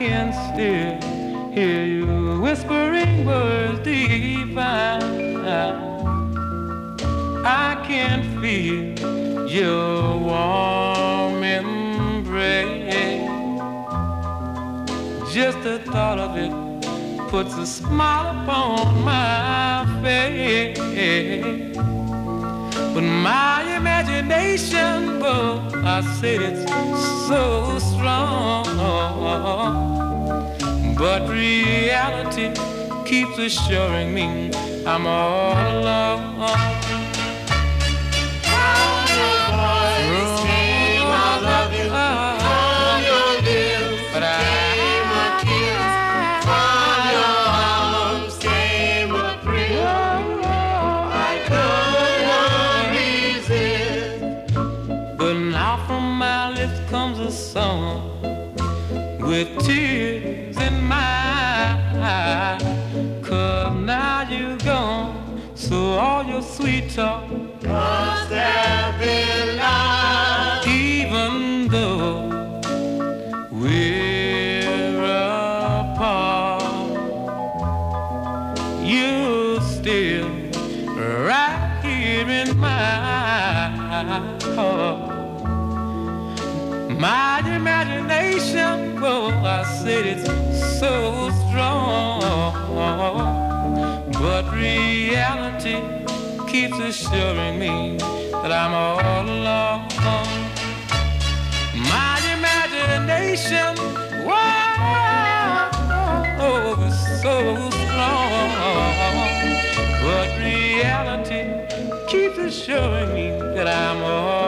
can still hear you whispering words divine. I can feel your warm embrace. Just the thought of it puts a smile upon my face. But my imagination, oh, I said it's so strong. But reality keeps assuring me I'm all alone. Song with tears in my eyes, 'cause now you're gone, so all your sweet talk must have been lies. Even though we're apart, you're still right here in my heart. My imagination, oh, I said it's so strong. But reality keeps assuring me that I'm all alone. My imagination, oh, is so strong. But reality keeps assuring me that I'm all alone.